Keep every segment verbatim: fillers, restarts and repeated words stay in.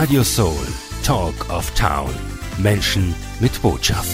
Radio Soul, Talk of Town. Menschen mit Botschaft.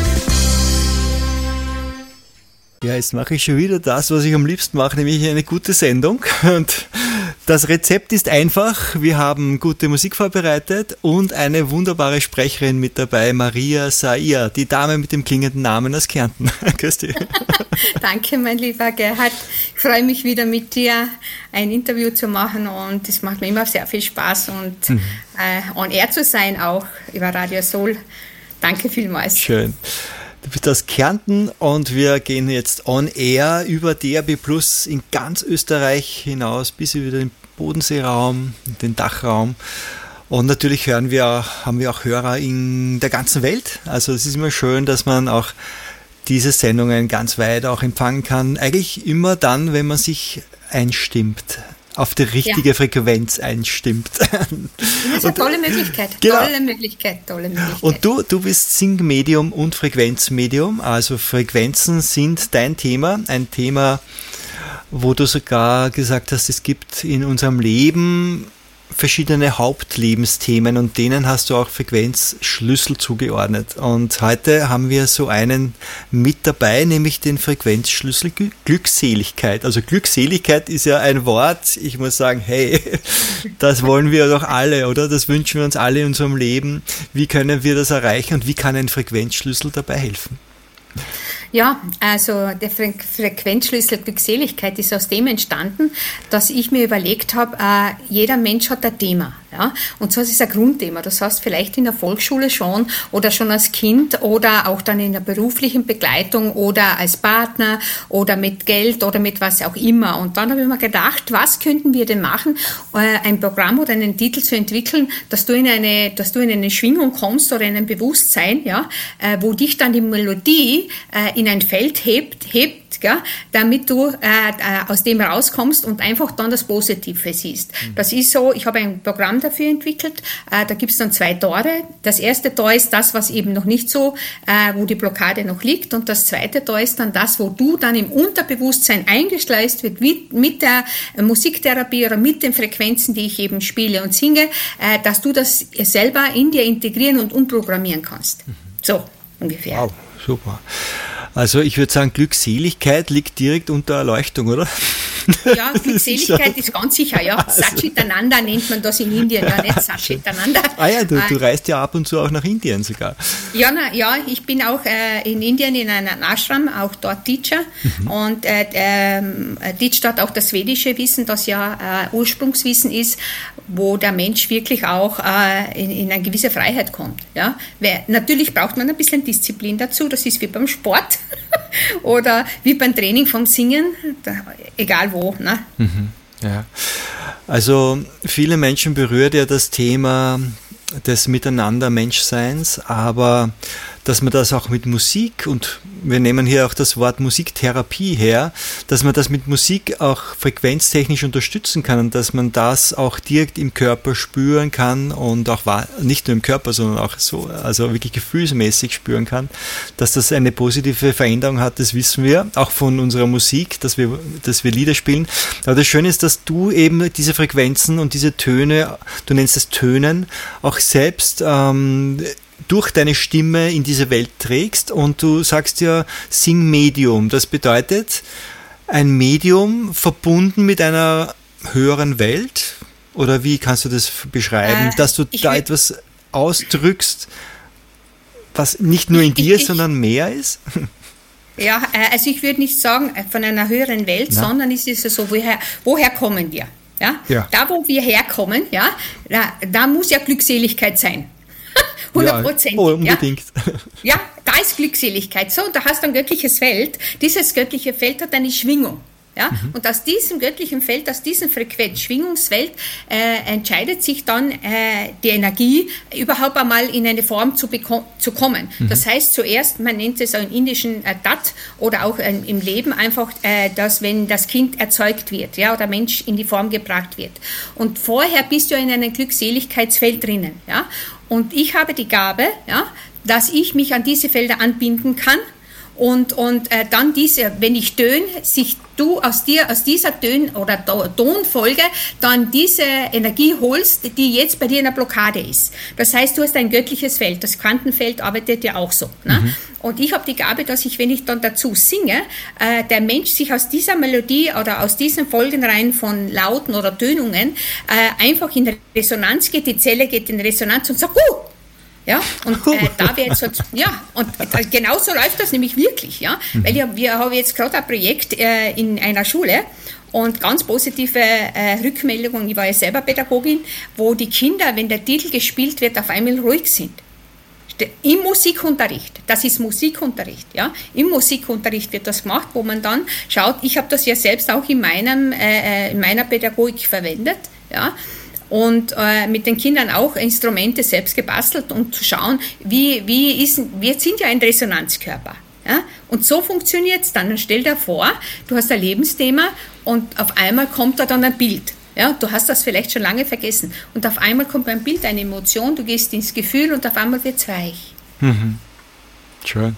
Ja, jetzt mache ich schon wieder das, was ich am liebsten mache, nämlich eine gute Sendung. Und das Rezept ist einfach. Wir haben gute Musik vorbereitet und eine wunderbare Sprecherin mit dabei, Maria Saia, die Dame mit dem klingenden Namen aus Kärnten. Grüß dich. Danke, mein lieber Gerhard. Ich freue mich wieder mit dir ein Interview zu machen und es macht mir immer sehr viel Spaß und mhm. äh, on air zu sein, auch über Radio Soul. Danke vielmals. Schön. Du bist aus Kärnten und wir gehen jetzt on air über D A B Plus in ganz Österreich hinaus, bis über den Bodenseeraum, den Dachraum. Und natürlich hören wir, haben wir auch Hörer in der ganzen Welt. Also es ist immer schön, dass man auch diese Sendungen ganz weit auch empfangen kann. Eigentlich immer dann, wenn man sich einstimmt, auf die richtige ja. Frequenz einstimmt. Das ist eine tolle Möglichkeit. Genau. Tolle Möglichkeit, tolle Möglichkeit. Und du, du bist Singmedium und Frequenzmedium. Also Frequenzen sind dein Thema. Ein Thema, wo du sogar gesagt hast, es gibt in unserem Leben verschiedene Hauptlebensthemen und denen hast du auch Frequenzschlüssel zugeordnet. Und heute haben wir so einen mit dabei, nämlich den Frequenzschlüssel Glückseligkeit. Also Glückseligkeit ist ja ein Wort, ich muss sagen, hey, das wollen wir doch alle, oder? Das wünschen wir uns alle in unserem Leben. Wie können wir das erreichen und wie kann ein Frequenzschlüssel dabei helfen? Ja, also der Fre- Frequenzschlüssel Glückseligkeit ist aus dem entstanden, dass ich mir überlegt habe, äh, jeder Mensch hat ein Thema. Ja? Und so ist es ein Grundthema. Das heißt, vielleicht in der Volksschule schon oder schon als Kind oder auch dann in der beruflichen Begleitung oder als Partner oder mit Geld oder mit was auch immer. Und dann habe ich mir gedacht, was könnten wir denn machen, äh, ein Programm oder einen Titel zu entwickeln, dass du in eine, dass du in eine Schwingung kommst oder in ein Bewusstsein, ja, äh, wo dich dann die Melodie äh, in ein Feld hebt, hebt, gell, damit du äh, aus dem rauskommst und einfach dann das Positive siehst. Mhm. Das ist so, ich habe ein Programm dafür entwickelt, äh, da gibt es dann zwei Tore. Das erste Tor ist das, was eben noch nicht so, äh, wo die Blockade noch liegt, und das zweite Tor ist dann das, wo du dann im Unterbewusstsein eingeschleust wird mit, mit der Musiktherapie oder mit den Frequenzen, die ich eben spiele und singe, äh, dass du das selber in dir integrieren und umprogrammieren kannst. Mhm. So ungefähr. Wow, super. Also ich würde sagen, Glückseligkeit liegt direkt unter Erleuchtung, oder? Ja, Glückseligkeit ist ganz sicher, ja. Also. Satchitananda nennt man das in Indien, ja, nicht Satchitananda. Ah ja, du, du reist ja ab und zu auch nach Indien sogar. Ja, na, ja, ich bin auch äh, in Indien in einem Ashram, auch dort Teacher. Mhm. Und äh, ähm, teach dort auch das schwedische Wissen, das ja äh, Ursprungswissen ist, wo der Mensch wirklich auch äh, in, in eine gewisse Freiheit kommt. Ja? Weil, natürlich braucht man ein bisschen Disziplin dazu, das ist wie beim Sport oder wie beim Training vom Singen, da, egal wo. Ne? Mhm, ja. Also viele Menschen berührt ja das Thema des Miteinander-Menschseins, aber dass man das auch mit Musik, und wir nehmen hier auch das Wort Musiktherapie her, dass man das mit Musik auch frequenztechnisch unterstützen kann und dass man das auch direkt im Körper spüren kann und auch nicht nur im Körper, sondern auch so, also wirklich gefühlsmäßig spüren kann, dass das eine positive Veränderung hat, das wissen wir, auch von unserer Musik, dass wir, dass wir Lieder spielen. Aber das Schöne ist, dass du eben diese Frequenzen und diese Töne, du nennst es Tönen, auch selbst ähm, durch deine Stimme in diese Welt trägst, und du sagst ja Singmedium. Das bedeutet ein Medium verbunden mit einer höheren Welt, oder wie kannst du das beschreiben, äh, dass du da etwas ausdrückst, was nicht nur in dir, ich, sondern mehr ist? Ja, also ich würde nicht sagen von einer höheren Welt, Na? sondern es ist so, woher, woher kommen wir? Ja? Ja. Da, wo wir herkommen, ja, da, da muss ja Glückseligkeit sein. hundert Prozent. Ja, oh, unbedingt. Ja. ja, da ist Glückseligkeit. So, da hast du ein göttliches Feld. Dieses göttliche Feld hat eine Schwingung. Ja? Mhm. Und aus diesem göttlichen Feld, aus diesem Frequenz, Schwingungsfeld, äh, entscheidet sich dann äh, die Energie, überhaupt einmal in eine Form zu, beko- zu kommen. Mhm. Das heißt zuerst, man nennt es auch im indischen äh, Dat oder auch äh, im Leben einfach, äh, dass wenn das Kind erzeugt wird, ja, oder Mensch in die Form gebracht wird. Und vorher bist du in einem Glückseligkeitsfeld drinnen. Ja? Und ich habe die Gabe, ja, dass ich mich an diese Felder anbinden kann Und, und äh, dann diese, wenn ich töne, sich du aus dir, aus dieser Tön- oder Tonfolge dann diese Energie holst, die jetzt bei dir in der Blockade ist. Das heißt, du hast ein göttliches Feld. Das Quantenfeld arbeitet ja auch so. Ne? Mhm. Und ich habe die Gabe, dass ich, wenn ich dann dazu singe, äh, der Mensch sich aus dieser Melodie oder aus diesen Folgenreihen von Lauten oder Tönungen äh, einfach in Resonanz geht, die Zelle geht in Resonanz und sagt, uh! Ja, und äh, da wird so, ja, und äh, genau so läuft das nämlich wirklich, ja, mhm. weil ja, wir haben jetzt gerade ein Projekt äh, in einer Schule und ganz positive äh, Rückmeldungen, ich war ja selber Pädagogin, wo die Kinder, wenn der Titel gespielt wird, auf einmal ruhig sind. Im Musikunterricht, das ist Musikunterricht, ja, im Musikunterricht wird das gemacht, wo man dann schaut, ich habe das ja selbst auch in, meinem, äh, in meiner Pädagogik verwendet, ja, und äh, mit den Kindern auch Instrumente selbst gebastelt, um zu schauen, wie, wie ist, wir sind ja ein Resonanzkörper. Ja? Und so funktioniert es dann. Dann stell dir vor, du hast ein Lebensthema und auf einmal kommt da dann ein Bild. Ja? Du hast das vielleicht schon lange vergessen. Und auf einmal kommt ein Bild, eine Emotion, du gehst ins Gefühl und auf einmal wird es weich. Mhm. Schön.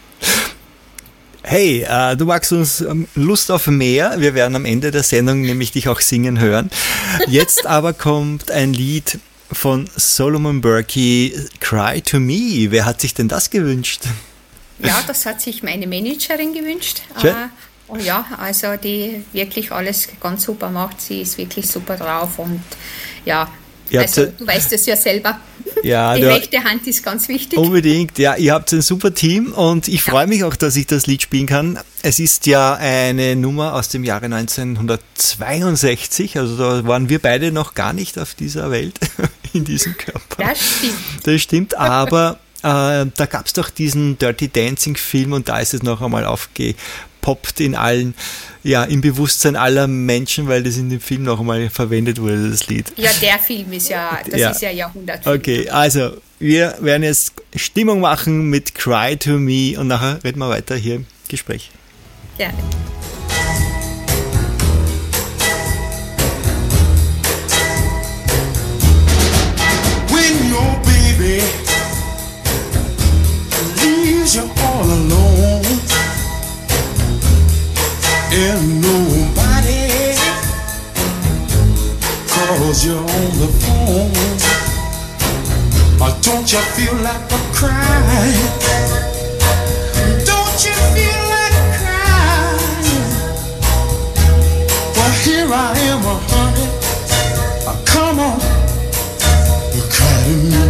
Hey, äh, du magst uns ähm, Lust auf mehr. Wir werden am Ende der Sendung nämlich dich auch singen hören. Jetzt aber kommt ein Lied von Solomon Burke, Cry to Me. Wer hat sich denn das gewünscht? Ja, das hat sich meine Managerin gewünscht. Äh, und ja, also die wirklich alles ganz super macht. Sie ist wirklich super drauf und ja, also, du weißt es ja selber. Ja, die rechte Hand ist ganz wichtig. Unbedingt, ja. Ihr habt ein super Team und ich ja. freue mich auch, dass ich das Lied spielen kann. Es ist ja eine Nummer aus dem Jahre neunzehnhundertzweiundsechzig, also da waren wir beide noch gar nicht auf dieser Welt, in diesem Körper. Das stimmt. Das stimmt, aber äh, da gab es doch diesen Dirty Dancing Film und da ist es noch einmal aufgepoppt in allen, ja, im Bewusstsein aller Menschen, weil das in dem Film noch einmal verwendet wurde, das Lied. Ja, der Film ist ja, das ja. ist ja Jahrhundertfilm. Okay, also wir werden jetzt Stimmung machen mit Cry to Me und nachher reden wir weiter hier im Gespräch. Gerne. When your baby leaves you all alone and nobody calls you on the phone, or don't you feel like a crying? Don't you feel like crying? Well, here I am, oh, honey. Oh, come on, cry to me.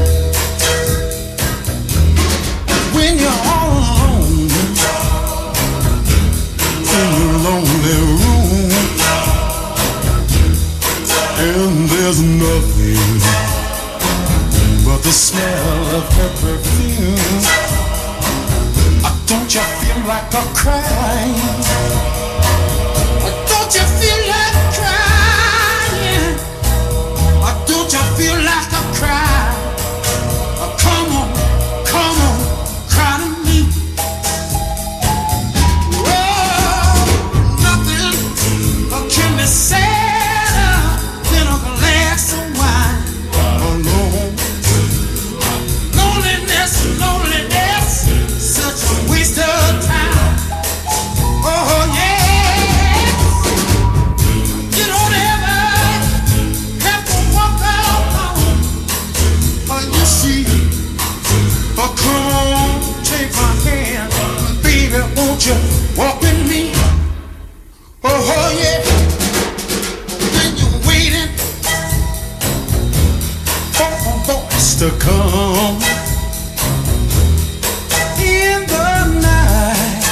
When you're all alone in your lonely room, and there's nothing but the smell of her perfume. Oh, don't you feel like a crying? Oh, don't you feel like crying? Oh, don't you feel like a cry? Oh, come on, come on, cry to me. Oh, nothing can be sadder than a glass of wine alone. Loneliness, loneliness, such a waste of time. Oh yeah, you don't ever have to walk alone. Oh, you see, oh come on, take my hand, baby, won't you walk with me? Oh, oh yeah, when you're waiting for a voice to come in the night,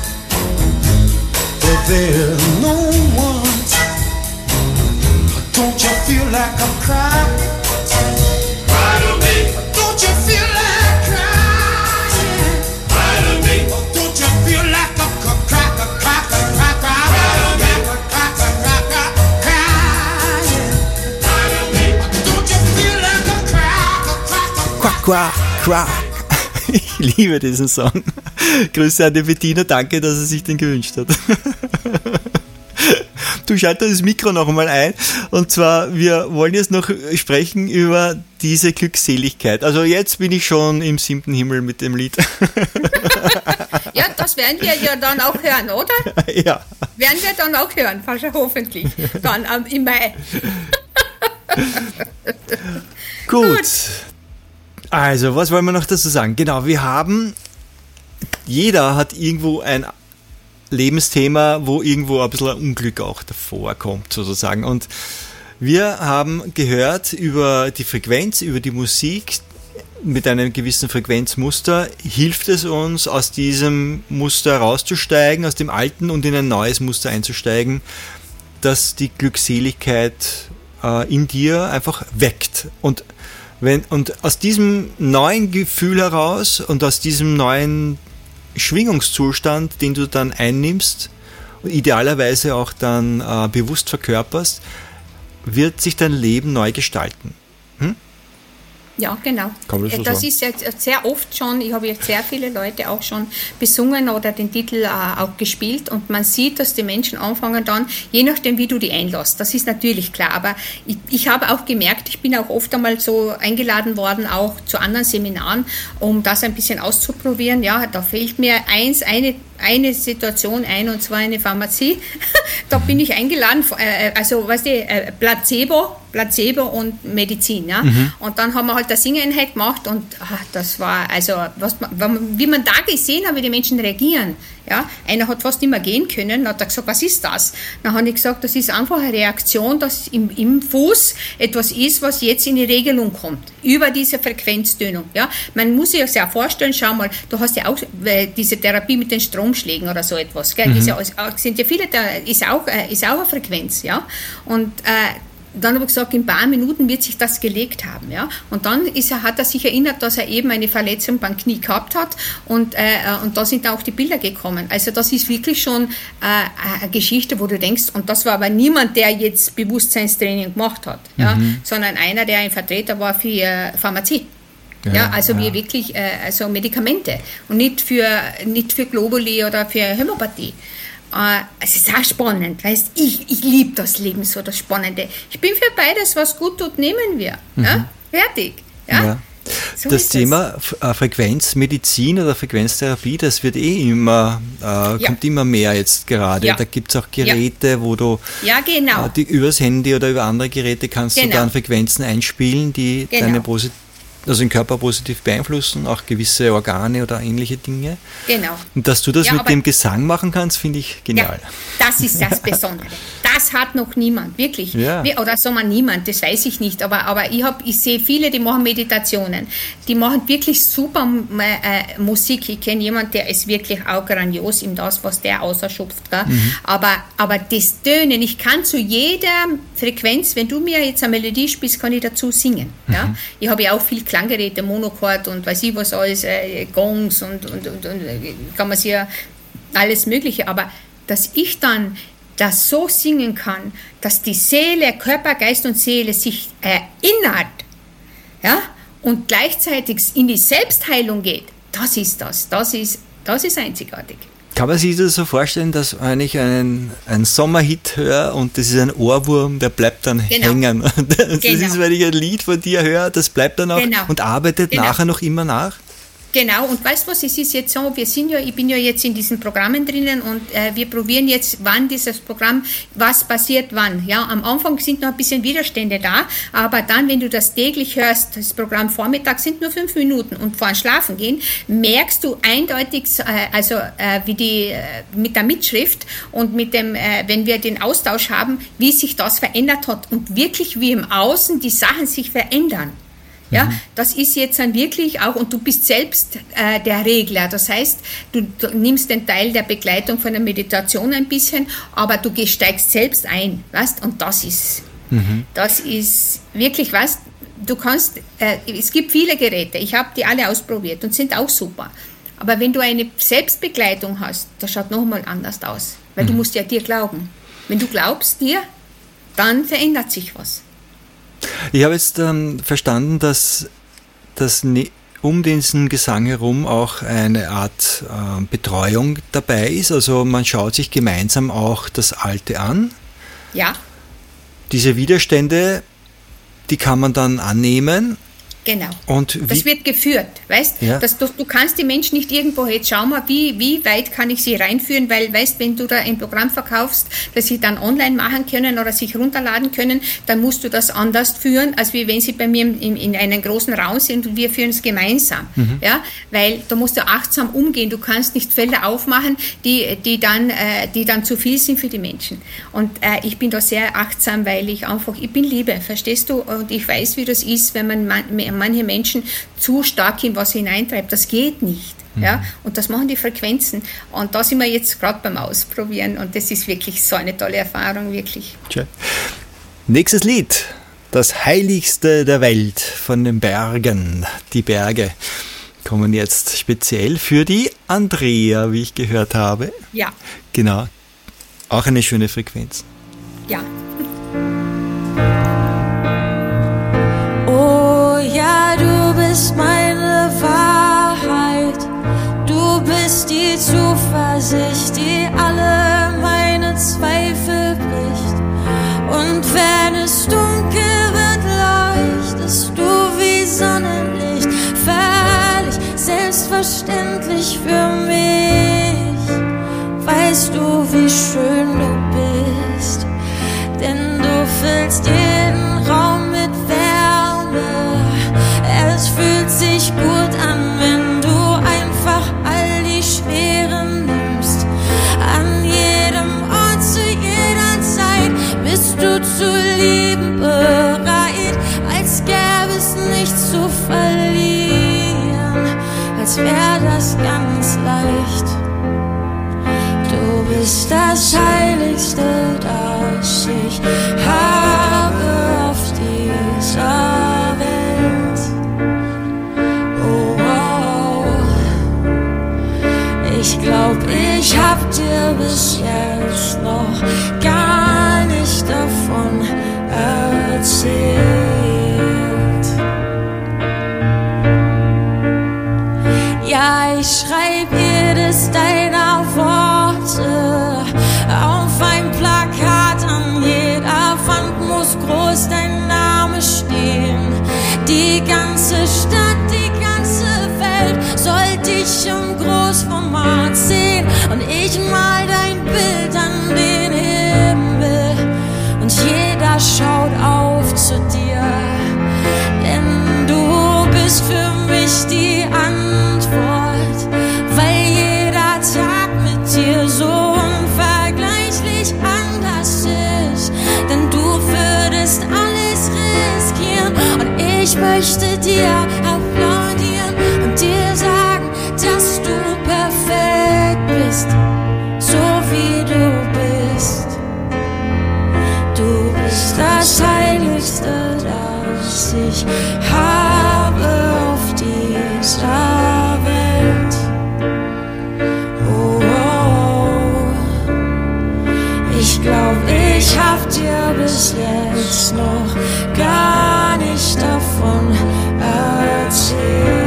but there's no one. Don't you feel like I'm crying? Cry to me. Don't you feel like crying? Cry to me. Don't you feel like a crack, a crack, a crack, cry to me. Crack, a crack, a crying. Cry to me. Don't you feel like a crack, a crack, a Quack, quack, quack. Ich liebe diesen Song. Grüße an die Bettina, danke, dass er sich den gewünscht hat. Du Du schaltest das Mikro noch einmal ein. Und zwar, wir wollen jetzt noch sprechen über diese Glückseligkeit. Also jetzt bin ich schon im siebten Himmel mit dem Lied. Ja, das werden wir ja dann auch hören, oder? Ja. Werden wir dann auch hören, hoffentlich. Dann ähm, im Mai. Gut. Gut. Also, was wollen wir noch dazu sagen? Genau, wir haben, jeder hat irgendwo ein Lebensthema, wo irgendwo ein bisschen ein Unglück auch davor kommt, sozusagen. Und wir haben gehört über die Frequenz, über die Musik, mit einem gewissen Frequenzmuster hilft es uns, aus diesem Muster rauszusteigen, aus dem alten und in ein neues Muster einzusteigen, das die Glückseligkeit äh, in dir einfach weckt. Und wenn, und aus diesem neuen Gefühl heraus und aus diesem neuen Schwingungszustand, den du dann einnimmst, idealerweise auch dann äh, bewusst verkörperst, wird sich dein Leben neu gestalten. Hm? Ja, genau. Kann das so das sagen? ist jetzt sehr oft schon, ich habe jetzt sehr viele Leute auch schon besungen oder den Titel äh, auch gespielt und man sieht, dass die Menschen anfangen dann, je nachdem wie du die einlässt, das ist natürlich klar, aber ich, ich habe auch gemerkt, ich bin auch oft einmal so eingeladen worden, auch zu anderen Seminaren, um das ein bisschen auszuprobieren. Ja, da fehlt mir eins, eine eine Situation ein, und zwar eine Pharmazie. Da bin ich eingeladen, also weißt du, Placebo, Placebo und Medizin. Ja? Mhm. Und dann haben wir halt eine Singeinheit gemacht und ach, das war, also was man, wie man da gesehen hat, wie die Menschen reagieren. Ja? Einer hat fast nicht mehr gehen können, hat er gesagt, was ist das? Dann habe ich gesagt, das ist einfach eine Reaktion, dass im, im Fuß etwas ist, was jetzt in die Regelung kommt, über diese Frequenzdönung. Ja? Man muss sich das ja vorstellen, schau mal, du hast ja auch diese Therapie mit den Stromschlägen oder so etwas, gell? Mhm. Ist ja, sind ja viele, da ist auch, ist auch eine Frequenz, ja, und äh, dann habe ich gesagt, in ein paar Minuten wird sich das gelegt haben. Ja? Und dann ist er, hat er sich erinnert, dass er eben eine Verletzung beim Knie gehabt hat und, äh, und da sind auch die Bilder gekommen. Also das ist wirklich schon äh, eine Geschichte, wo du denkst, und das war aber niemand, der jetzt Bewusstseinstraining gemacht hat, ja? Mhm. Sondern einer, der ein Vertreter war für äh, Pharmazie. Ja, ja, also ja. wir wirklich, äh, also Medikamente und nicht für, nicht für Globuli oder für Hämopathie. Es ist auch spannend, weißt, ich, ich liebe das Leben so, das Spannende. Ich bin für beides, was gut tut, nehmen wir. Mhm. Ja? Fertig. Ja? Ja. So das Thema das. Frequenzmedizin oder Frequenztherapie, das wird eh immer, äh, ja. kommt immer mehr jetzt gerade. Ja. Da gibt es auch Geräte, ja. wo du ja, genau. äh, die, übers Handy oder über andere Geräte kannst genau. du dann Frequenzen einspielen, die genau. deine positive also den Körper positiv beeinflussen, auch gewisse Organe oder ähnliche Dinge. Genau. Und dass du das ja, mit dem Gesang machen kannst, finde ich genial. Ja, das ist das Besondere. Das hat noch niemand, wirklich. Ja. Oder so mal niemand, das weiß ich nicht. Aber, aber ich, hab, ich sehe viele, die machen Meditationen. Die machen wirklich super äh, Musik. Ich kenne jemanden, der ist wirklich auch grandios in das, was der ausschöpft. Mhm. Aber, aber das Tönen, ich kann zu jeder Frequenz, wenn du mir jetzt eine Melodie spielst, kann ich dazu singen. Mhm. Ja? Ich habe ja auch viel Klanggeräte, Monochord und weiß ich was alles, äh, Gongs und, und, und, und kann man sich ja alles Mögliche, aber dass ich dann das so singen kann, dass die Seele, Körper, Geist und Seele sich erinnert, ja, und gleichzeitig in die Selbstheilung geht, das ist das, das ist, das ist einzigartig. Kann man sich das so vorstellen, dass wenn ich einen, einen Sommerhit höre und das ist ein Ohrwurm, der bleibt dann genau. hängen. Das genau. ist, wenn ich ein Lied von dir höre, das bleibt dann auch genau. und arbeitet genau. nachher noch immer nach? Genau, und weißt du was, es ist jetzt so, wir sind ja, ich bin ja jetzt in diesen Programmen drinnen und äh, wir probieren jetzt, wann dieses Programm, was passiert wann. Ja, am Anfang sind noch ein bisschen Widerstände da, aber dann, wenn du das täglich hörst, das Programm Vormittag sind nur fünf Minuten und vor Schlafen gehen, merkst du eindeutig, äh, also äh, wie die, äh, mit der Mitschrift und mit dem, äh, wenn wir den Austausch haben, wie sich das verändert hat und wirklich wie im Außen die Sachen sich verändern. Ja, das ist jetzt dann wirklich auch, und du bist selbst äh, der Regler. Das heißt, du, du nimmst den Teil der Begleitung von der Meditation ein bisschen, aber du steigst selbst ein, weißt? Und das ist, mhm. das ist wirklich, weißt, du kannst, äh, es gibt viele Geräte, ich habe die alle ausprobiert und sind auch super. Aber wenn du eine Selbstbegleitung hast, das schaut nochmal anders aus, weil mhm. du musst ja dir glauben. Wenn du glaubst dir, dann verändert sich was. Ich habe jetzt ähm, verstanden, dass, dass ne, um diesen Gesang herum auch eine Art äh, Betreuung dabei ist. Also man schaut sich gemeinsam auch das Alte an Ja. Diese Widerstände, die kann man dann annehmen. Genau. Und wie, das wird geführt, weißt ja. das, du? Du kannst die Menschen nicht irgendwo, jetzt schau mal, wie, wie weit kann ich sie reinführen, weil, weißt, wenn du da ein Programm verkaufst, das sie dann online machen können oder sich runterladen können, dann musst du das anders führen, als wie wenn sie bei mir in, in einem großen Raum sind und wir führen es gemeinsam. Mhm. Ja? Weil da musst du achtsam umgehen, du kannst nicht Felder aufmachen, die, die, dann, äh, die dann zu viel sind für die Menschen. Und äh, ich bin da sehr achtsam, weil ich einfach, ich bin Liebe, verstehst du? Und ich weiß, wie das ist, wenn man, man manche Menschen zu stark in was hineintreibt. Das geht nicht. Mhm. Ja? Und das machen die Frequenzen. Und da sind wir jetzt gerade beim Ausprobieren. Und das ist wirklich so eine tolle Erfahrung, wirklich. Schön. Nächstes Lied. Das Heiligste der Welt von den Bergen. Die Berge kommen jetzt speziell für die Andrea, wie ich gehört habe. Ja. Genau. Auch eine schöne Frequenz. Ja. Ja, du bist meine Wahrheit, du bist die Zuversicht, die alle meine Zweifel bricht. Und wenn es dunkel wird, leuchtest du wie Sonnenlicht, völlig selbstverständlich für mich. Weißt du, wie schön du bist, denn du füllst jeden Raum mit Wärme. Es fühlt sich gut an, wenn du einfach all die Schweren nimmst. An jedem Ort, zu jeder Zeit bist du zu lieben bereit, als gäbe es nichts zu verlieren, als wäre das ganz leicht. Du bist das Heiligste, das ich habe auf dieser Welt. Ich glaub, ich hab dir bis jetzt noch gar nicht davon erzählt. Ja, ich schreib jedes deiner Worte auf ein Plakat, an jeder Wand muss groß dein Name stehen. Die ganze Stadt, die ganze Welt soll dich im Großformat sehen. Und ich mal dein Bild an den Himmel und jeder schaut auf zu dir. Denn du bist für mich die Antwort, weil jeder Tag mit dir so unvergleichlich anders ist. Denn du würdest alles riskieren und ich möchte dir applaudieren und dir sagen, dass du perfekt bist, so wie du bist. Du bist das Heiligste, das ich habe auf dieser Welt. Oh, oh. Ich glaub, ich hab dir bis jetzt noch gar nicht davon erzählt.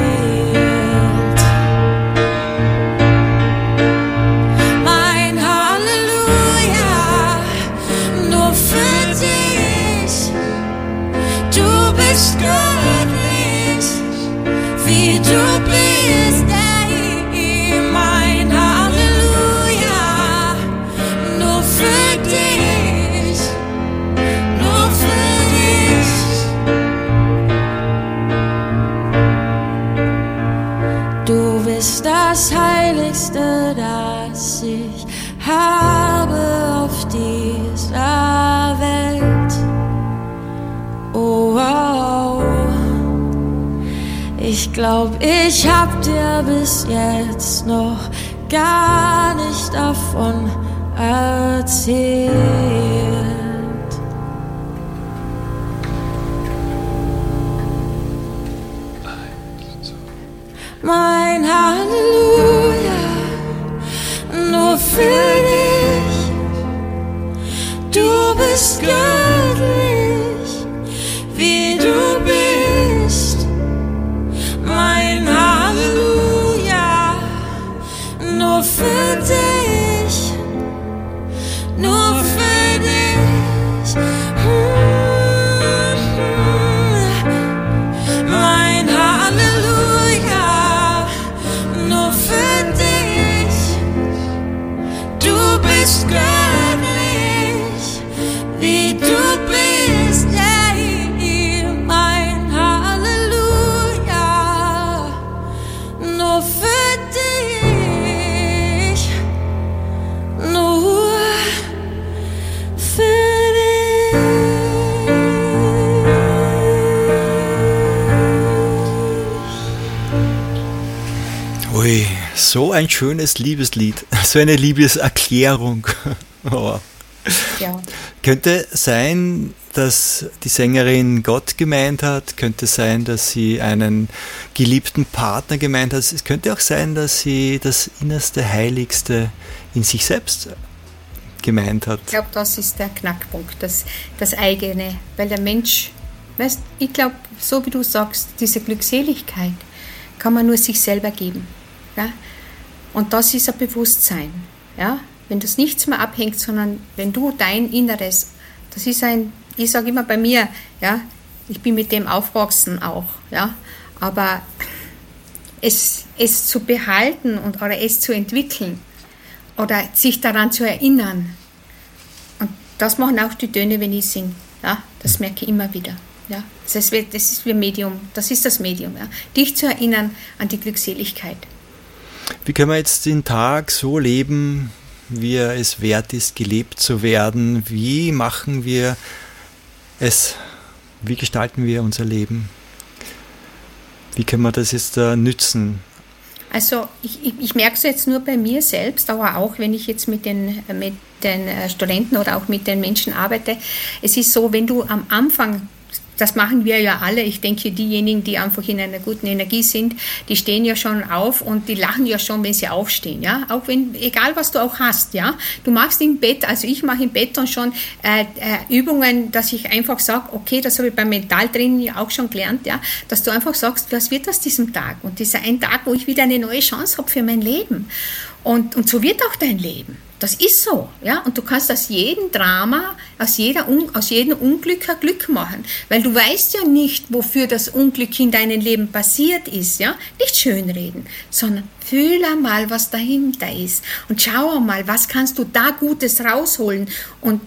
Mein Halleluja, nur für dich. Du bist göttlich, wie du bist, ey. Mein Halleluja, nur für dich, nur für dich. Du bist das Heiligste, das ich habe auf dieser Welt. Oh, oh. Ich glaub, ich hab dir bis jetzt noch gar nicht davon erzählt. Mein Halleluja, nur für dich. Du bist göttlich, wie du bist. Mein Halleluja, nur für dich, nur für dich. So ein schönes Liebeslied, so eine Liebeserklärung. Oh. Ja. Könnte sein, dass die Sängerin Gott gemeint hat, könnte sein, dass sie einen geliebten Partner gemeint hat. Es könnte auch sein, dass sie das Innerste, Heiligste in sich selbst gemeint hat. Ich glaube, das ist der Knackpunkt, das, das eigene, weil der Mensch, weißt, ich glaube, so wie du sagst, diese Glückseligkeit kann man nur sich selber geben. Ja? Und das ist ein Bewusstsein. Ja? Wenn das nichts mehr abhängt, sondern wenn du dein Inneres, das ist ein, ich sage immer bei mir, ja, ich bin mit dem aufgewachsen auch, ja, aber es, es zu behalten und, oder es zu entwickeln oder sich daran zu erinnern, und das machen auch die Töne, wenn ich singe, ja, das merke ich immer wieder. Ja, das ist, das ist wie Medium, das ist das Medium, ja, dich zu erinnern an die Glückseligkeit. Wie können wir jetzt den Tag so leben, wie er es wert ist, gelebt zu werden? Wie machen wir es? Wie gestalten wir unser Leben? Wie können wir das jetzt da nützen? Also ich, ich, ich merke es jetzt nur bei mir selbst, aber auch wenn ich jetzt mit den, mit den Studenten oder auch mit den Menschen arbeite. Es ist so, wenn du am Anfang, das machen wir ja alle, ich denke, diejenigen, die einfach in einer guten Energie sind, die stehen ja schon auf und die lachen ja schon, wenn sie aufstehen, ja, auch wenn, egal was du auch hast, ja, du machst im Bett, also ich mache im Bett dann schon äh, äh, Übungen, dass ich einfach sage, okay, das habe ich beim Mentaltraining ja auch schon gelernt, ja, dass du einfach sagst, was wird aus diesem Tag, und dieser ein Tag, wo ich wieder eine neue Chance habe für mein Leben, und, und so wird auch dein Leben. Das ist so, ja, und du kannst aus jedem Drama, aus, jeder Un- aus jedem Unglück ein Glück machen, weil du weißt ja nicht, wofür das Unglück in deinem Leben passiert ist, ja, nicht schönreden, sondern fühl einmal, was dahinter ist und schau einmal, was kannst du da Gutes rausholen. Und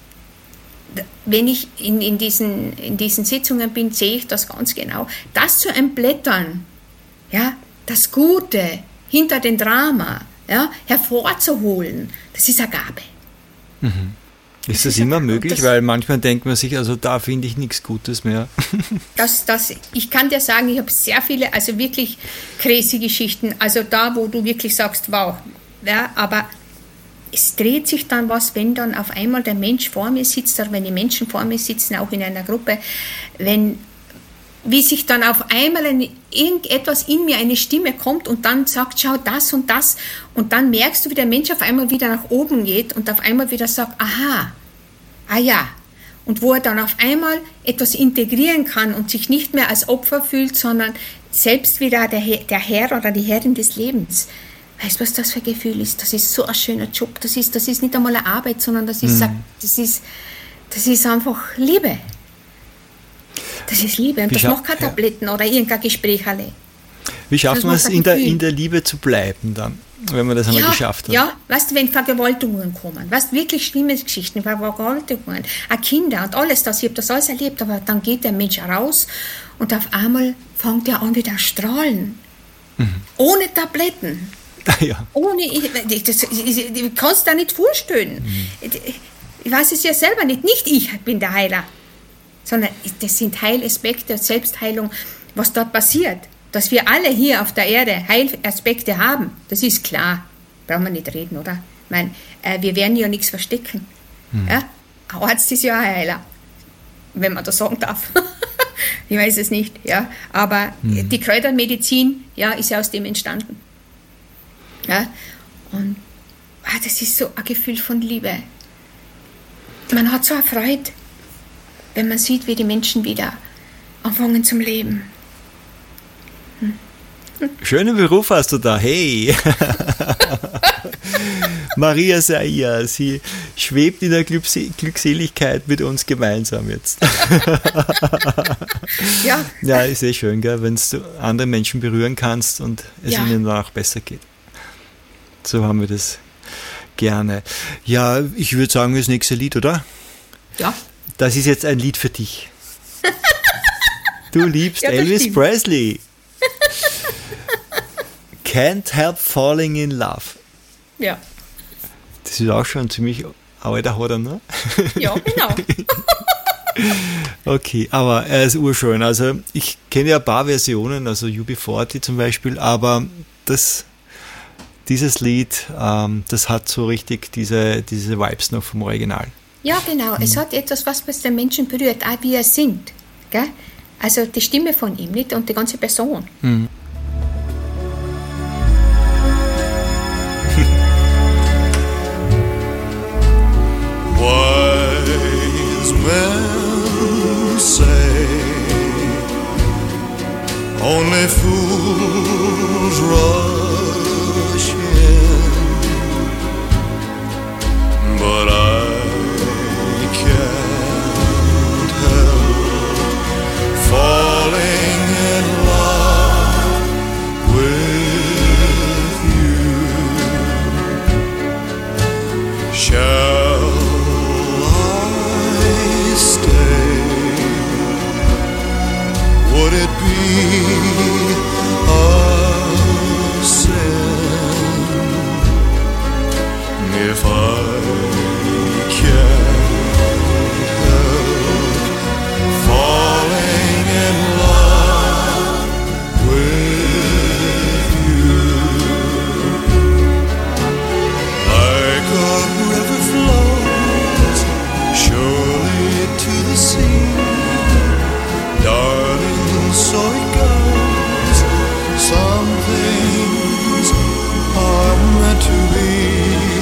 wenn ich in, in, diesen, in diesen Sitzungen bin, sehe ich das ganz genau, das zu entblättern, ja, das Gute hinter dem Drama, ja, hervorzuholen, das ist eine Gabe. Mhm. Ist das, das immer möglich? Das, weil manchmal denkt man sich, also da finde ich nichts Gutes mehr. das, das, ich kann dir sagen, ich habe sehr viele, also wirklich crazy Geschichten, also da, wo du wirklich sagst, wow, ja, aber es dreht sich dann was, wenn dann auf einmal der Mensch vor mir sitzt, oder wenn die Menschen vor mir sitzen, auch in einer Gruppe, wenn wie sich dann auf einmal eine, irgendetwas in mir, eine Stimme kommt und dann sagt, schau das und das, und dann merkst du, wie der Mensch auf einmal wieder nach oben geht und auf einmal wieder sagt, aha, ah ja, und wo er dann auf einmal etwas integrieren kann und sich nicht mehr als Opfer fühlt, sondern selbst wieder der, der Herr oder die Herrin des Lebens. Weißt du, was das für ein Gefühl ist? Das ist so ein schöner Job, das ist, das ist nicht einmal eine Arbeit, sondern das ist, mhm. das ist, das ist einfach Liebe. Das ist Liebe, und das macht keine Tabletten oder irgendein Gespräch alle. Wie schafft man es, in der, in der Liebe zu bleiben dann, wenn man das einmal ja, geschafft hat? Ja, weißt du, wenn Vergewaltigungen kommen, weißt du, wirklich schlimme Geschichten, Vergewaltigungen, auch Kinder und alles das, ich habe das alles erlebt, aber dann geht der Mensch raus und auf einmal fängt er an wieder strahlen. Mhm. Ohne Tabletten. Ja. Ohne, ich, das, ich, ich kann es da nicht vorstellen. Mhm. Ich weiß es ja selber nicht, nicht ich bin der Heiler, sondern das sind Heilaspekte, Selbstheilung, was dort passiert. Dass wir alle hier auf der Erde Heilaspekte haben, das ist klar. Brauchen wir nicht reden, oder? Ich meine, äh, wir werden ja nichts verstecken. Hm. Ja? Ein Arzt ist ja ein Heiler, wenn man das sagen darf. Ich weiß es nicht, ja. Aber hm. die Kräutermedizin, ja, ist ja aus dem entstanden. Ja? Und ah, das ist so ein Gefühl von Liebe. Man hat so eine Freude, wenn man sieht, wie die Menschen wieder anfangen zum Leben. Hm. Hm. Schönen Beruf hast du da, hey! Maria Saia, sie schwebt in der Glückseligkeit mit uns gemeinsam jetzt. Ja. Ja, ist eh schön, gell, wenn du andere Menschen berühren kannst und es ja. ihnen danach besser geht. So haben wir das gerne. Ja, ich würde sagen, das nächste Lied, oder? Ja. Das ist jetzt ein Lied für dich. Du liebst ja, Elvis stimmt. Presley. Can't Help Falling in Love. Ja. Das ist auch schon ziemlich alter Hoder, ne? Ja, genau. Okay, aber er ist urschön. Also ich kenne ja ein paar Versionen, also U B vierzig zum Beispiel, aber das dieses Lied, ähm, das hat so richtig diese, diese Vibes noch vom Original. Ja, genau. Mhm. Es hat etwas, was den Menschen berührt, auch wie er singt. Gell? Also die Stimme von ihm, nicht? Und die ganze Person. Mhm. Wise men say only fools rush in, but I can't help falling in love with you. Shall I stay? Would it be a sin if I can't help falling in love with you? Like a river flows surely to the sea, darling, so it goes. Some things are meant to be.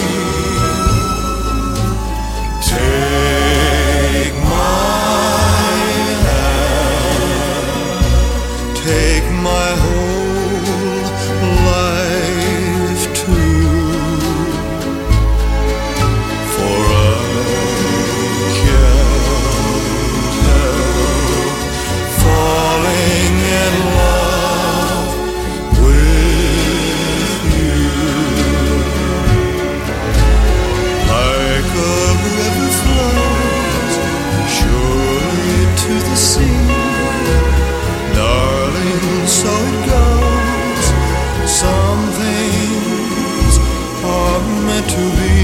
Take my hand, take my whole life too, for I can't help falling in love with you. Like a river flows surely to the sea, darling, so it goes. Some things are meant to be.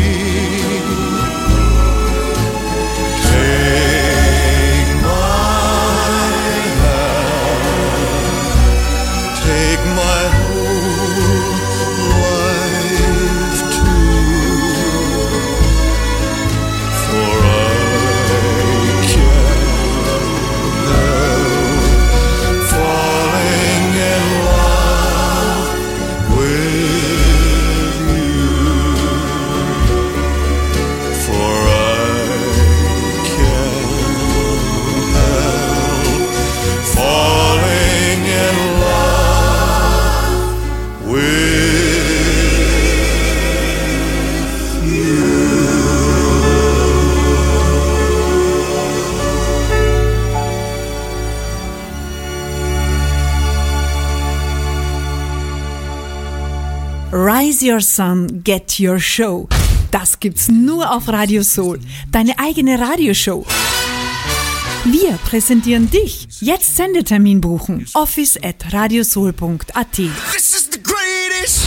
Take my hand, take my whole life too, for I can't help falling in love with you, for I can't help falling in love with you. Rise Your Sun, Get Your Show. Das gibt's nur auf Radio Soul, deine eigene Radioshow. Wir präsentieren dich. Jetzt Sendetermin buchen. office at radiosoul punkt a t. This is the greatest show.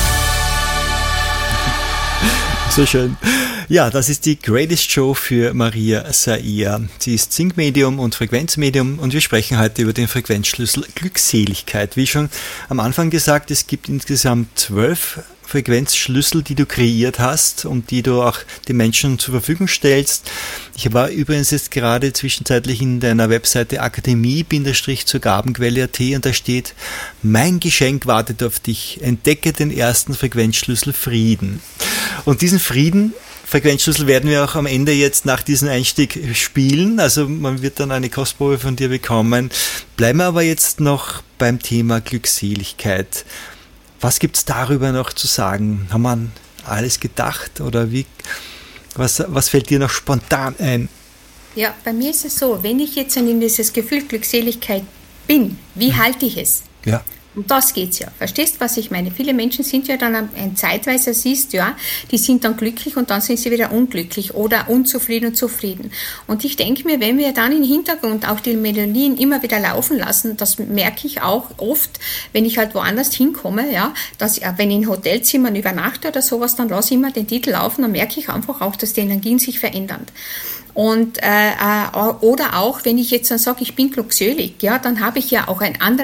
So schön. Ja, das ist die Greatest Show für Maria Saia. Sie ist Singmedium und Frequenzmedium und wir sprechen heute über den Frequenzschlüssel Glückseligkeit. Wie schon am Anfang gesagt, es gibt insgesamt zwölf Frequenzschlüssel, die du kreiert hast und die du auch den Menschen zur Verfügung stellst. Ich war übrigens jetzt gerade zwischenzeitlich in deiner Webseite akademie-zur Gabenquelle punkt at und da steht: Mein Geschenk wartet auf dich. Entdecke den ersten Frequenzschlüssel Frieden. Und diesen Frieden Frequenzschlüssel werden wir auch am Ende jetzt nach diesem Einstieg spielen. Also man wird dann eine Kostprobe von dir bekommen. Bleiben wir aber jetzt noch beim Thema Glückseligkeit. Was gibt es darüber noch zu sagen? Haben wir an alles gedacht oder wie? Was, was fällt dir noch spontan ein? Ja, bei mir ist es so, wenn ich jetzt in dieses Gefühl Glückseligkeit bin, wie mhm. halte ich es? Ja. Um das geht's ja. Verstehst du, was ich meine? Viele Menschen sind ja dann ein zeitweise, siehst ja, die sind dann glücklich und dann sind sie wieder unglücklich oder unzufrieden und zufrieden. Und ich denke mir, wenn wir dann im Hintergrund auch die Melodien immer wieder laufen lassen, das merke ich auch oft, wenn ich halt woanders hinkomme, ja, dass wenn ich in Hotelzimmern übernachte oder sowas, dann lasse ich immer den Titel laufen, dann merke ich einfach auch, dass die Energien sich verändern. Und, äh, oder auch, wenn ich jetzt dann sage, ich bin glückselig, ja, dann habe ich ja auch ein anderes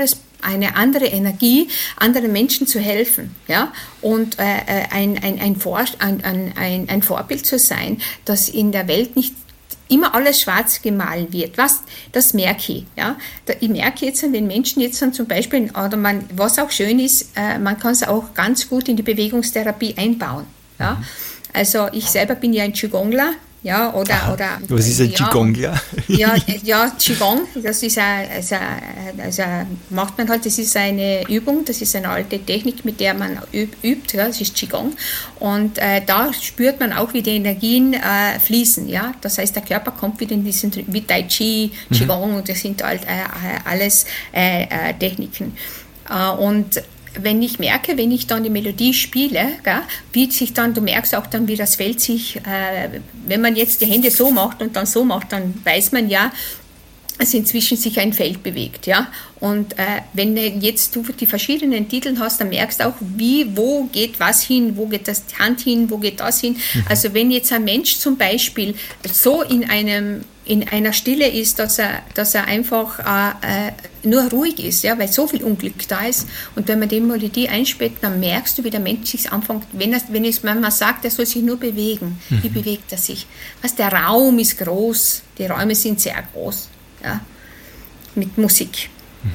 eine andere Energie, anderen Menschen zu helfen, ja, und äh, ein, ein, ein, Vor- ein, ein, ein Vorbild zu sein, dass in der Welt nicht immer alles schwarz gemahlen wird. Was, das merke ich. Ja. Ich merke jetzt, wenn Menschen jetzt zum Beispiel, oder man, was auch schön ist, äh, man kann es auch ganz gut in die Bewegungstherapie einbauen. Ja. Also ich selber bin ja ein Qigongler. Ja, oder, Aha. oder. Was ist ein ja, Qigong, ja? Ja, ja, Qigong, das ist ein, also, also macht man halt, das ist eine Übung, das ist eine alte Technik, mit der man übt, ja, das ist Qigong. Und äh, da spürt man auch, wie die Energien äh, fließen, ja. Das heißt, der Körper kommt wieder in diesen, wie Tai Chi, Qigong, mhm. und das sind halt äh, alles äh, äh, Techniken. Äh, und wenn ich merke, wenn ich dann die Melodie spiele, gell, wie sich dann, du merkst auch dann, wie das Feld sich, äh, wenn man jetzt die Hände so macht und dann so macht, dann weiß man ja, dass inzwischen sich ein Feld bewegt, ja. Und äh, wenn jetzt du die verschiedenen Titel hast, dann merkst du auch, wie, wo geht was hin, wo geht das die Hand hin, wo geht das hin. Mhm. Also wenn jetzt ein Mensch zum Beispiel so in einem in einer Stille ist, dass er, dass er einfach äh, nur ruhig ist, ja, weil so viel Unglück da ist. Und wenn man die Melodie einspielt, dann merkst du, wie der Mensch sich anfängt, wenn, er, wenn es man sagt, er soll sich nur bewegen. Mhm. Wie bewegt er sich? Was, der Raum ist groß, die Räume sind sehr groß, ja, mit Musik. Mhm.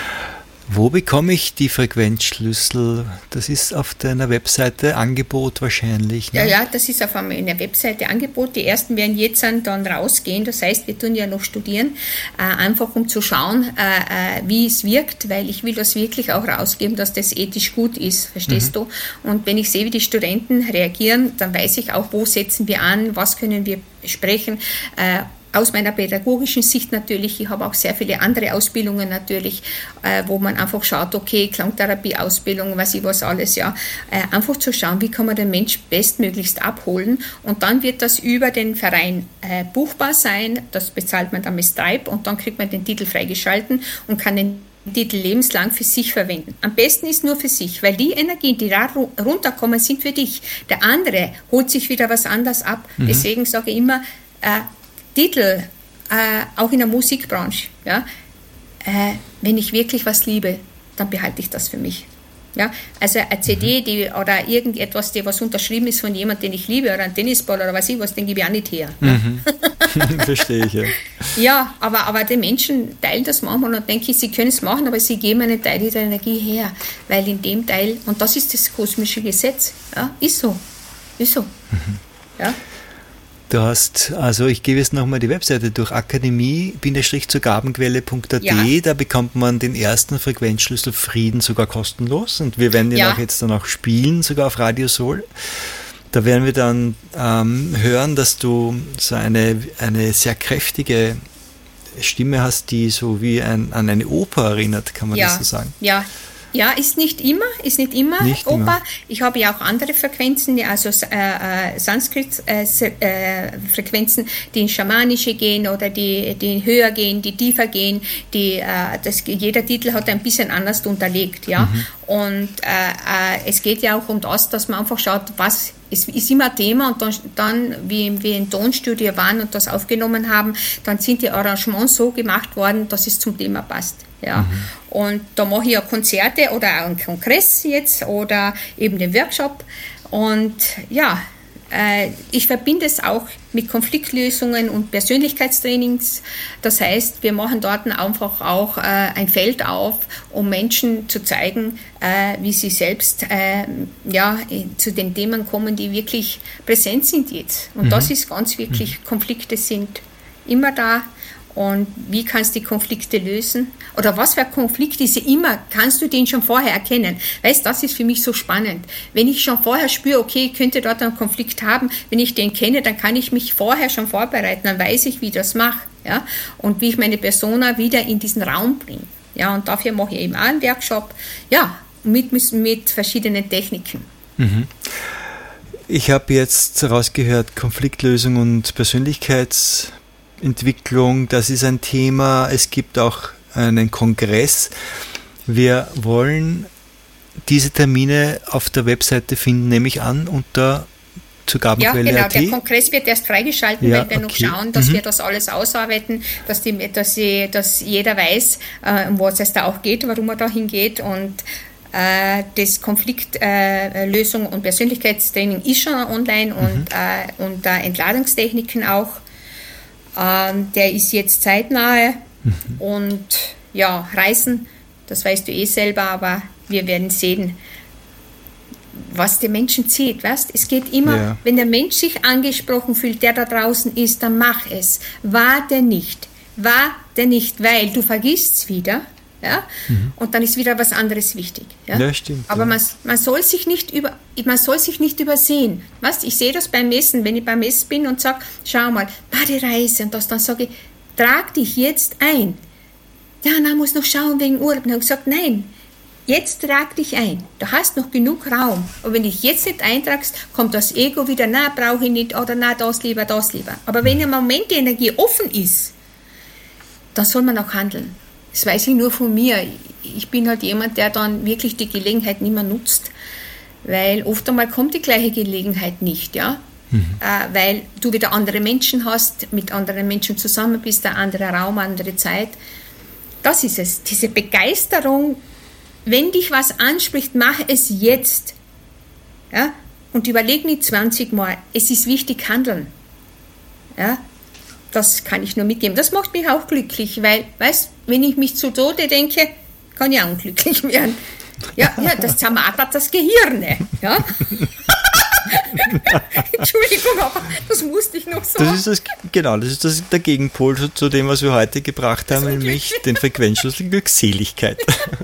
Wo bekomme ich die Frequenzschlüssel? Das ist auf deiner Webseite Angebot wahrscheinlich. Ne? Ja, ja, das ist auf einer Webseite Angebot. Die ersten werden jetzt dann rausgehen. Das heißt, wir tun ja noch studieren, äh, einfach um zu schauen, äh, wie es wirkt, weil ich will das wirklich auch rausgeben, dass das ethisch gut ist, verstehst mhm. du? Und wenn ich sehe, wie die Studenten reagieren, dann weiß ich auch, wo setzen wir an, was können wir sprechen. Äh, Aus meiner pädagogischen Sicht natürlich, ich habe auch sehr viele andere Ausbildungen natürlich, äh, wo man einfach schaut, okay, Klangtherapie-Ausbildung, weiß ich was alles, ja, äh, einfach zu schauen, wie kann man den Mensch bestmöglichst abholen, und dann wird das über den Verein äh, buchbar sein, das bezahlt man dann mit Stripe, und dann kriegt man den Titel freigeschalten und kann den Titel lebenslang für sich verwenden. Am besten ist nur für sich, weil die Energien, die da runterkommen, sind für dich. Der andere holt sich wieder was anderes ab. Mhm. Deswegen sage ich immer, äh, Titel, äh, auch in der Musikbranche, ja, äh, wenn ich wirklich was liebe, dann behalte ich das für mich. Ja, also eine C D die, oder irgendetwas, die was unterschrieben ist von jemandem, den ich liebe, oder ein Tennisball oder was ich was, den gebe ich auch nicht her. Mhm. Verstehe ich, ja. Ja, aber, aber die Menschen teilen das manchmal und denke ich, sie können es machen, aber sie geben einen Teil ihrer Energie her, weil in dem Teil, und das ist das kosmische Gesetz, ja, ist so, ist so, mhm. ja. Du hast, also ich gebe jetzt nochmal die Webseite durch, akademie zur gabenquelle punkt a t, ja. Da bekommt man den ersten Frequenzschlüssel Frieden sogar kostenlos, und wir werden den ja. auch jetzt dann auch spielen, sogar auf Radio Soul. Da werden wir dann ähm, hören, dass du so eine, eine sehr kräftige Stimme hast, die so wie ein, an eine Oper erinnert, kann man ja. das so sagen? Ja. Ja, ist nicht immer, ist nicht immer nicht Oper. Immer. Ich habe ja auch andere Frequenzen, also äh, äh, Sanskrit-Frequenzen, äh, die in schamanische gehen oder die, die höher gehen, die tiefer gehen. Die, äh, das, jeder Titel hat ein bisschen anders unterlegt, ja. Mhm. Und äh, äh, es geht ja auch um das, dass man einfach schaut, was ist, ist immer Thema, und dann, dann wie wir in Tonstudio waren und das aufgenommen haben, dann sind die Arrangements so gemacht worden, dass es zum Thema passt. Ja. Mhm. Und da mache ich ja Konzerte oder auch einen Kongress jetzt oder eben den Workshop. Und ja, äh, ich verbinde es auch mit Konfliktlösungen und Persönlichkeitstrainings. Das heißt, wir machen dort einfach auch äh, ein Feld auf, um Menschen zu zeigen, äh, wie sie selbst äh, ja, zu den Themen kommen, die wirklich präsent sind jetzt. Und mhm. das ist ganz wirklich, Konflikte sind immer da. Und wie kannst du die Konflikte lösen? Oder was für ein Konflikt ist immer, kannst du den schon vorher erkennen? Weißt, das ist für mich so spannend. Wenn ich schon vorher spüre, okay, ich könnte dort einen Konflikt haben, wenn ich den kenne, dann kann ich mich vorher schon vorbereiten, dann weiß ich, wie ich das mache. Ja? Und wie ich meine Persona wieder in diesen Raum bringe. Ja, und dafür mache ich eben auch einen Workshop, ja, mit, mit verschiedenen Techniken. Mhm. Ich habe jetzt rausgehört, Konfliktlösung und Persönlichkeits Entwicklung, das ist ein Thema. Es gibt auch einen Kongress. Wir wollen diese Termine auf der Webseite finden, nehme ich an, unter zur Ja, Gabenquelle genau, Punkt der A T. Kongress wird erst freigeschalten, Ja, weil wir noch okay. schauen, dass Mhm. wir das alles ausarbeiten, dass, die, dass, die, dass jeder weiß, äh, um was es da auch geht, warum er da hingeht. Und äh, das Konfliktlösung äh, und Persönlichkeitstraining ist schon online und, Mhm. äh, und äh, Entladungstechniken auch. Ähm, der ist jetzt zeitnahe Mhm. und ja, Reisen, das weißt du eh selber, aber wir werden sehen, was die Menschen zieht, weißt? Es geht immer, Ja. wenn der Mensch sich angesprochen fühlt, der da draußen ist, dann mach es. Warte nicht. Warte nicht, weil du vergisst es wieder, ja? Und dann ist wieder was anderes wichtig. Ja, Ja, stimmt, Aber ja. man, man, soll sich nicht über, man soll sich nicht übersehen. Weißt? Ich sehe das beim Messen, wenn ich beim Messen bin und sage, schau mal, Badereise und das, dann sage ich, trag dich jetzt ein. Ja, na, muss noch schauen wegen Urlaub. Dann habe ich gesagt, nein, jetzt trag dich ein. Du hast noch genug Raum. Und wenn du dich jetzt nicht eintragst, kommt das Ego wieder, na, brauche ich nicht, oder na, das lieber, das lieber. Aber wenn im Moment die Energie offen ist, dann soll man auch handeln. Das weiß ich nur von mir. Ich bin halt jemand, der dann wirklich die Gelegenheit nicht mehr nutzt, weil oft einmal kommt die gleiche Gelegenheit nicht, ja. Mhm. Äh, weil du wieder andere Menschen hast, mit anderen Menschen zusammen bist, ein anderer Raum, andere Zeit. Das ist es, diese Begeisterung, wenn dich was anspricht, mach es jetzt. Ja? Und überleg nicht zwanzig Mal, es ist wichtig, handeln. Ja? Das kann ich nur mitgeben. Das macht mich auch glücklich, weil, weißt, wenn ich mich zu Tode denke, kann ich auch unglücklich werden. Ja, ja, das zermartert das Gehirn. Ja? Entschuldigung, aber das musste ich noch sagen. Das ist das, genau, das ist das, der Gegenpol zu, zu dem, was wir heute gebracht haben, nämlich den Frequenzschlüssel Glückseligkeit.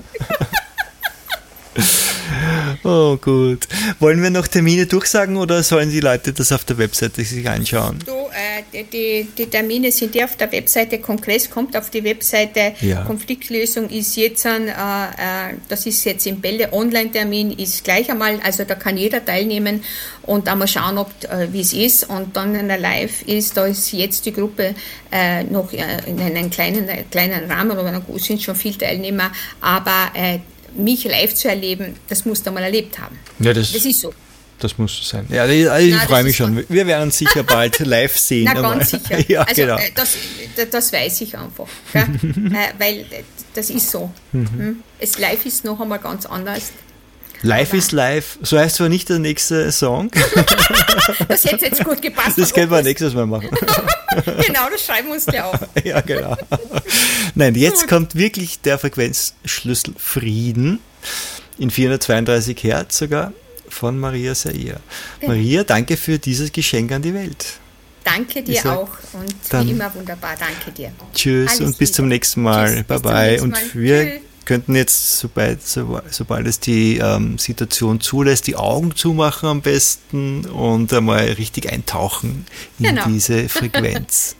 Oh, gut. Wollen wir noch Termine durchsagen oder sollen die Leute das auf der Webseite sich anschauen? Du, äh, die, die, die Termine sind ja auf der Webseite, Kongress kommt auf die Webseite, Ja. Konfliktlösung ist jetzt, an, äh, äh, das ist jetzt im Bälle, Online-Termin ist gleich einmal, also da kann jeder teilnehmen und einmal schauen, ob, äh, wie es ist, und dann in der Live ist, da ist jetzt die Gruppe äh, noch äh, in einem kleinen, kleinen Rahmen, aber es sind schon viele Teilnehmer, aber äh, mich live zu erleben, das musst du mal erlebt haben. Ja, das, Das ist so. das muss so sein. Ja, ich, ich Nein, freue das mich ist schon. Wir werden uns sicher bald live sehen. Na, einmal. ganz sicher. Ja, also, genau. äh, das, das, das weiß ich einfach. Gell? äh, weil äh, das ist so. Mhm. Es live ist noch einmal ganz anders. Live ist live. So heißt zwar nicht der nächste Song. Das hätte jetzt gut gepasst. Das können wir nächstes Mal machen. Genau, das schreiben wir uns gleich auf. Ja, genau. Nein, jetzt kommt wirklich der Frequenzschlüssel Frieden in vierhundertzweiunddreißig Hertz sogar von Maria Sair. Ja. Maria, danke für dieses Geschenk an die Welt. Danke dir Ich sag, auch und dann wie immer wunderbar. Danke dir. Tschüss Alles und bis Liebe. zum nächsten Mal. Tschüss, bye bis zum bye. nächsten Und Mal. wir Tschüss. könnten jetzt, sobald, so, sobald es die ähm, Situation zulässt, die Augen zumachen am besten und einmal richtig eintauchen in Genau. diese Frequenz.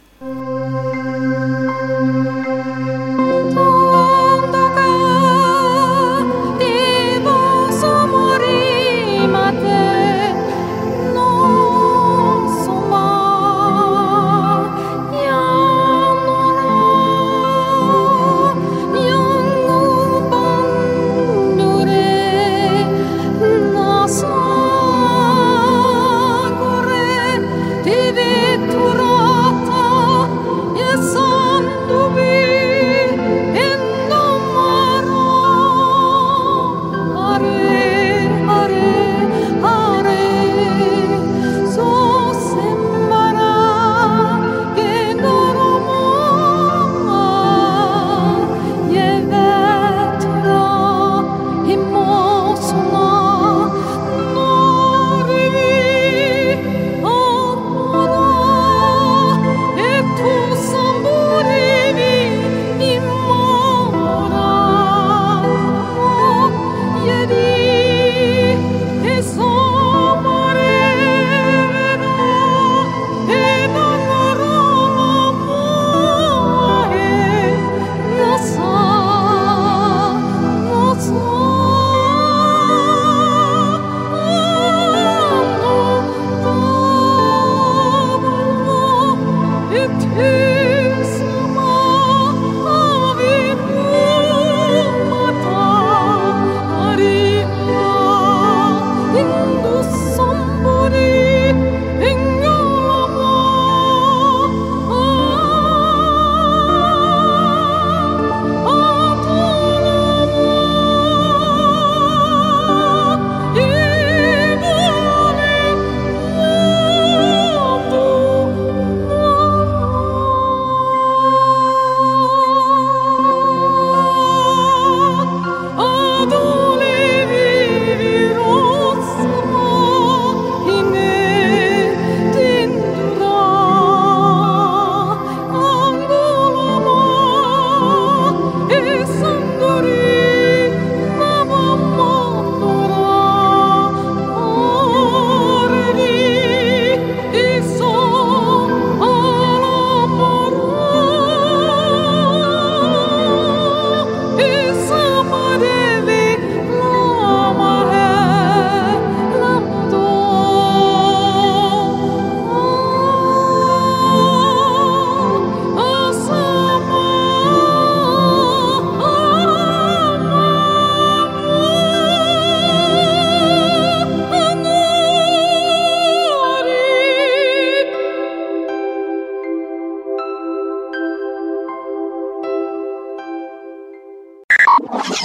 Ti vetturata,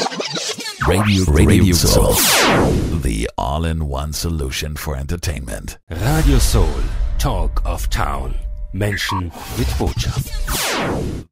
Radio, Radio Soul, the all-in-one solution for entertainment. Radio Soul, Talk of Town. Menschen mit Botschaft.